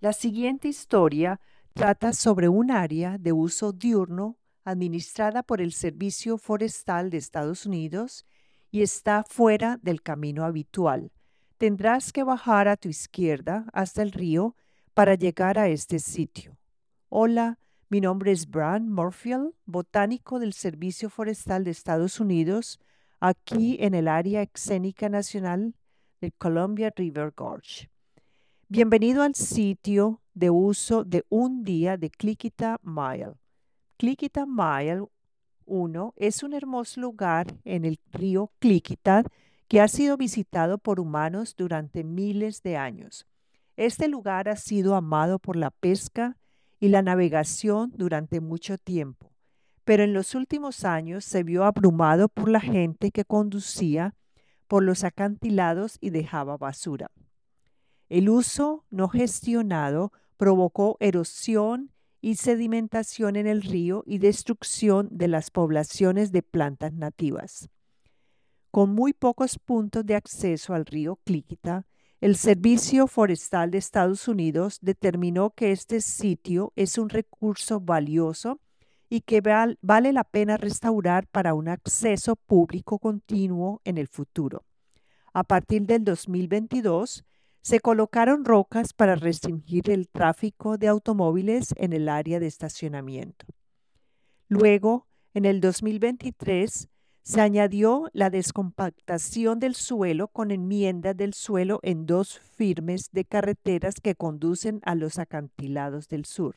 La siguiente historia trata sobre un área de uso diurno administrada por el Servicio Forestal de Estados Unidos y está fuera del camino habitual. Tendrás que bajar a tu izquierda hasta el río para llegar a este sitio. Hola, mi nombre es Brian Murfield, botánico del Servicio Forestal de Estados Unidos, aquí en el área escénica nacional del Columbia River Gorge. Bienvenido al sitio de uso de un día de Clickita Mile. Clickita Mile 1 es un hermoso lugar en el río Clickita que ha sido visitado por humanos durante miles de años. Este lugar ha sido amado por la pesca y la navegación durante mucho tiempo, pero en los últimos años se vio abrumado por la gente que conducía por los acantilados y dejaba basura. El uso no gestionado provocó erosión y sedimentación en el río y destrucción de las poblaciones de plantas nativas. Con muy pocos puntos de acceso al río Clickita, el Servicio Forestal de Estados Unidos determinó que este sitio es un recurso valioso y que vale la pena restaurar para un acceso público continuo en el futuro. A partir del 2022, se colocaron rocas para restringir el tráfico de automóviles en el área de estacionamiento. Luego, en el 2023, se añadió la descompactación del suelo con enmiendas del suelo en dos firmes de carreteras que conducen a los acantilados del sur.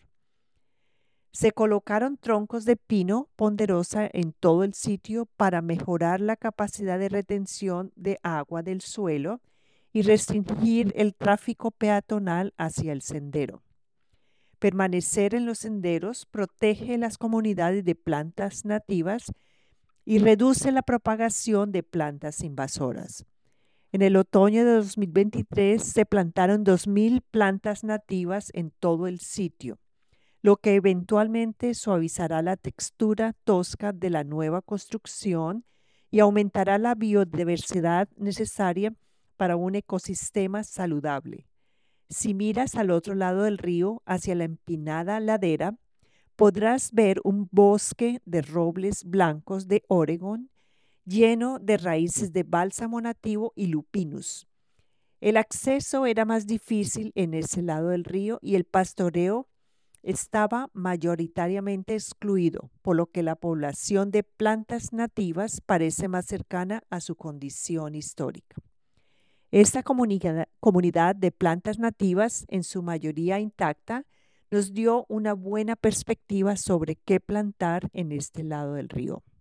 Se colocaron troncos de pino ponderosa en todo el sitio para mejorar la capacidad de retención de agua del suelo y restringir el tráfico peatonal hacia el sendero. Permanecer en los senderos protege las comunidades de plantas nativas y reduce la propagación de plantas invasoras. En el otoño de 2023 se plantaron 2,000 plantas nativas en todo el sitio, lo que eventualmente suavizará la textura tosca de la nueva construcción y aumentará la biodiversidad necesaria para un ecosistema saludable. Si miras al otro lado del río, hacia la empinada ladera, podrás ver un bosque de robles blancos de Oregon lleno de raíces de bálsamo nativo y lupinus. El acceso era más difícil en ese lado del río y el pastoreo estaba mayoritariamente excluido, por lo que la población de plantas nativas parece más cercana a su condición histórica. Esta comunidad de plantas nativas, en su mayoría intacta, nos dio una buena perspectiva sobre qué plantar en este lado del río.